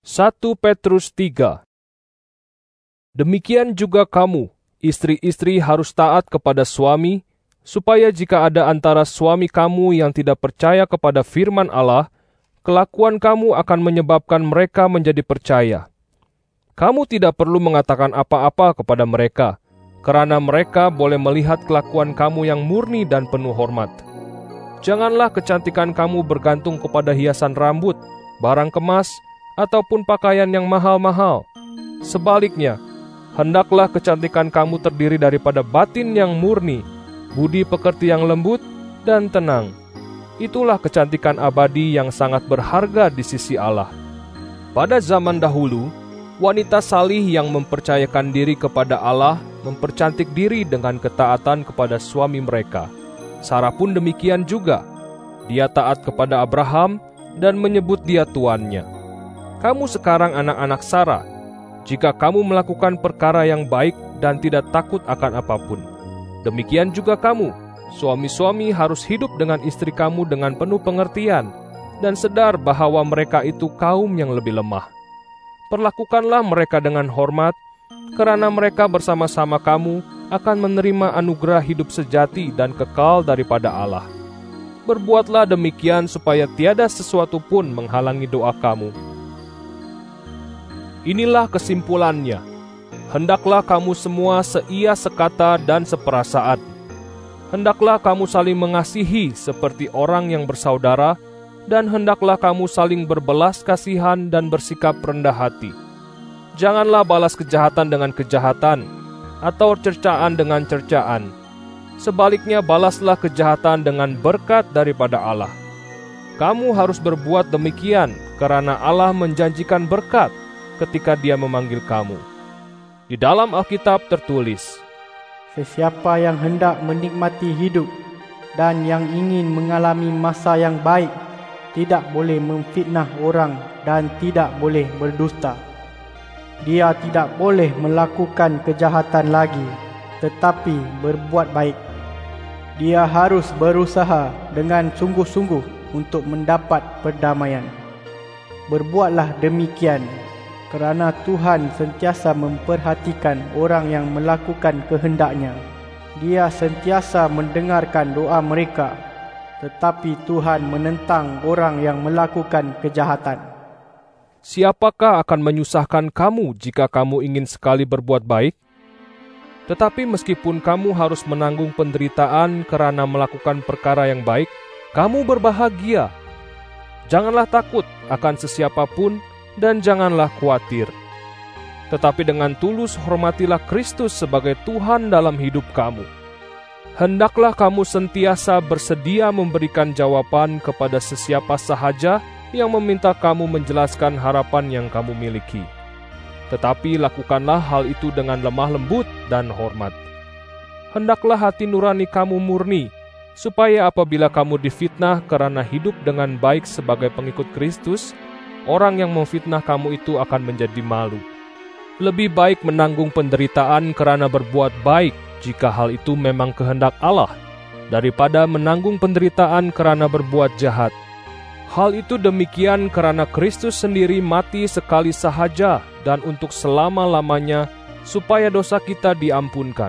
1 Petrus 3. Demikian juga kamu, istri-istri harus taat kepada suami, supaya jika ada antara suami kamu yang tidak percaya kepada firman Allah, kelakuan kamu akan menyebabkan mereka menjadi percaya. Kamu tidak perlu mengatakan apa-apa kepada mereka, karena mereka boleh melihat kelakuan kamu yang murni dan penuh hormat. Janganlah kecantikan kamu bergantung kepada hiasan rambut, barang kemas, ataupun pakaian yang mahal-mahal. Sebaliknya, hendaklah kecantikan kamu terdiri daripada batin yang murni, budi pekerti yang lembut dan tenang. Itulah kecantikan abadi yang sangat berharga di sisi Allah. Pada zaman dahulu, wanita salih yang mempercayakan diri kepada Allah mempercantik diri dengan ketaatan kepada suami mereka. Sarah pun demikian juga. Dia taat kepada Abraham dan menyebut dia tuannya. Kamu sekarang anak-anak Sarah, jika kamu melakukan perkara yang baik dan tidak takut akan apapun. Demikian juga kamu, suami-suami harus hidup dengan istri kamu dengan penuh pengertian, dan sadar bahwa mereka itu kaum yang lebih lemah. Perlakukanlah mereka dengan hormat, karena mereka bersama-sama kamu akan menerima anugerah hidup sejati dan kekal daripada Allah. Berbuatlah demikian supaya tiada sesuatu pun menghalangi doa kamu. Inilah kesimpulannya. Hendaklah kamu semua seia sekata dan seperasaan. Hendaklah kamu saling mengasihi seperti orang yang bersaudara, dan hendaklah kamu saling berbelas kasihan dan bersikap rendah hati. Janganlah balas kejahatan dengan kejahatan, atau cercaan dengan cercaan. Sebaliknya balaslah kejahatan dengan berkat daripada Allah. Kamu harus berbuat demikian, karena Allah menjanjikan berkat ketika Dia memanggil kamu. Di dalam Alkitab tertulis, sesiapa yang hendak menikmati hidup dan yang ingin mengalami masa yang baik, tidak boleh memfitnah orang dan tidak boleh berdusta. Dia tidak boleh melakukan kejahatan lagi, tetapi berbuat baik. Dia harus berusaha dengan sungguh-sungguh untuk mendapat perdamaian. Berbuatlah demikian, kerana Tuhan sentiasa memperhatikan orang yang melakukan kehendak-Nya. Dia sentiasa mendengarkan doa mereka, tetapi Tuhan menentang orang yang melakukan kejahatan. Siapakah akan menyusahkan kamu jika kamu ingin sekali berbuat baik? Tetapi meskipun kamu harus menanggung penderitaan karena melakukan perkara yang baik, kamu berbahagia. Janganlah takut akan sesiapapun, dan janganlah khawatir. Tetapi dengan tulus hormatilah Kristus sebagai Tuhan dalam hidup kamu. Hendaklah kamu sentiasa bersedia memberikan jawaban kepada sesiapa sahaja yang meminta kamu menjelaskan harapan yang kamu miliki. Tetapi lakukanlah hal itu dengan lemah lembut dan hormat. Hendaklah hati nurani kamu murni, supaya apabila kamu difitnah karena hidup dengan baik sebagai pengikut Kristus, orang yang memfitnah kamu itu akan menjadi malu. Lebih baik menanggung penderitaan karena berbuat baik jika hal itu memang kehendak Allah, daripada menanggung penderitaan karena berbuat jahat. Hal itu demikian karena Kristus sendiri mati sekali sahaja dan untuk selama-lamanya, supaya dosa kita diampunkan.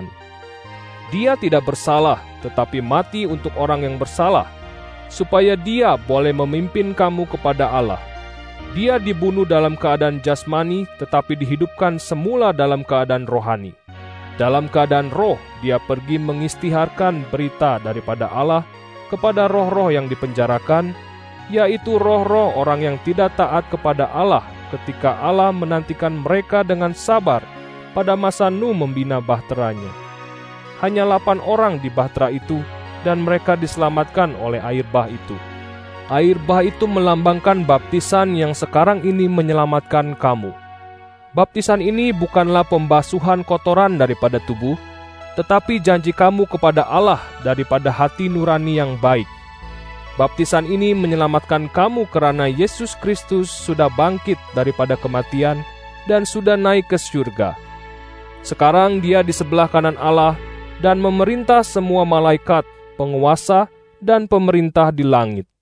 Dia tidak bersalah, tetapi mati untuk orang yang bersalah, supaya Dia boleh memimpin kamu kepada Allah. Dia dibunuh dalam keadaan jasmani, tetapi dihidupkan semula dalam keadaan rohani. Dalam keadaan roh, Dia pergi mengistiharkan berita daripada Allah kepada roh-roh yang dipenjarakan, yaitu roh-roh orang yang tidak taat kepada Allah ketika Allah menantikan mereka dengan sabar pada masa Nuh membina bahteranya. Hanya 8 orang di bahtera itu, dan mereka diselamatkan oleh air bah itu. Air bah itu melambangkan baptisan yang sekarang ini menyelamatkan kamu. Baptisan ini bukanlah pembasuhan kotoran daripada tubuh, tetapi janji kamu kepada Allah daripada hati nurani yang baik. Baptisan ini menyelamatkan kamu karena Yesus Kristus sudah bangkit daripada kematian dan sudah naik ke surga. Sekarang Dia di sebelah kanan Allah dan memerintah semua malaikat, penguasa, dan pemerintah di langit.